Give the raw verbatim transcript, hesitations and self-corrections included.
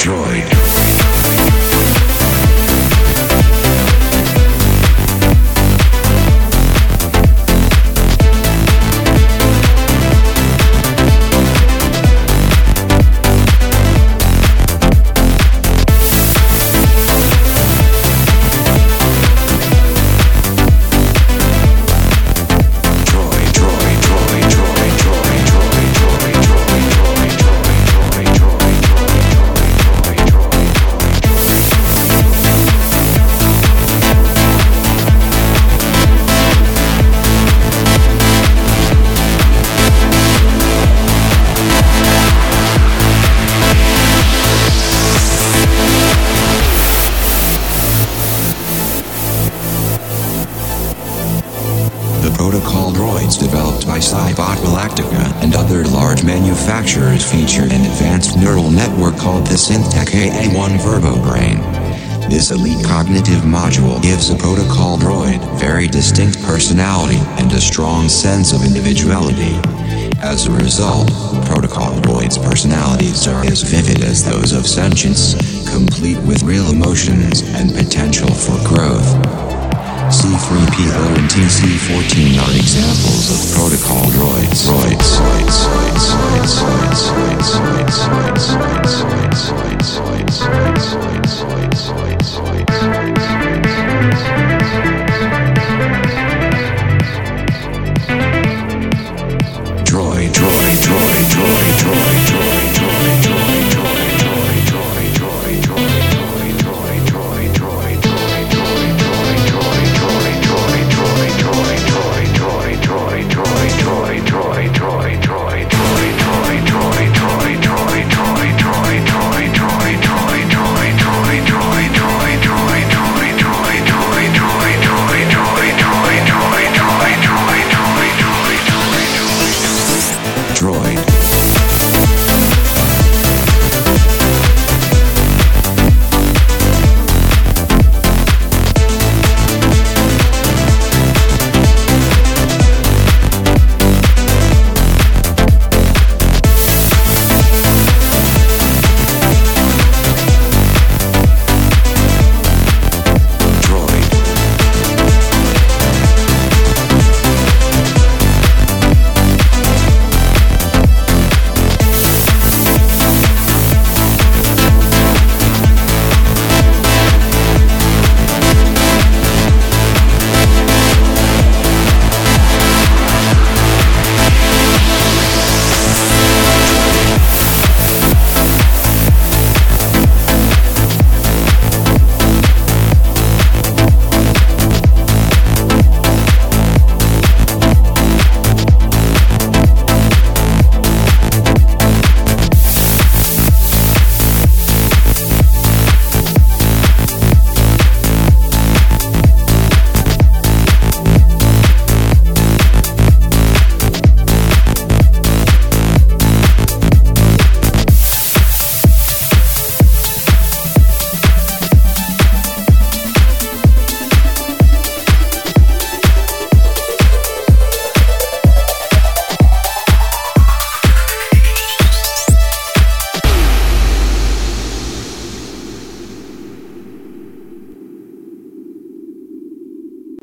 droid. Protocol droids developed by Cybot Galactica and other large manufacturers feature an advanced neural network called the Syntec A A one Verbobrain. This elite cognitive module gives a protocol droid very distinct personality and a strong sense of individuality. As a result, protocol droids' personalities are as vivid as those of sentience, complete with real emotions and potential for growth. C three P O and T C fourteen are examples of protocol droids. Droids, droids, droids, droids, droids, droids, droids, droids, droids, droids, droids.